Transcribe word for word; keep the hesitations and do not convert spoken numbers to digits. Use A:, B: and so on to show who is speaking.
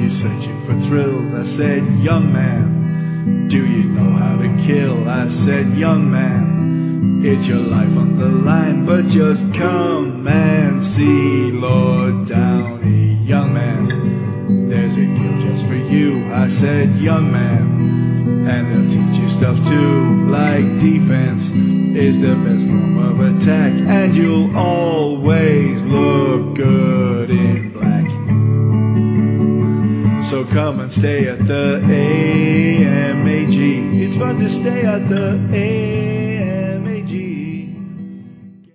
A: you searching for thrills? I said, young man, do you know how to kill? I said, young man, it's your life on the line, but just come and see Lord Downey. Young man, there's a guild just for you. I said, young man, and they'll teach you stuff too, like defense is the best form of attack, and you'll always look good in black. So come and stay at the A M A G. It's fun to stay at the A M A G.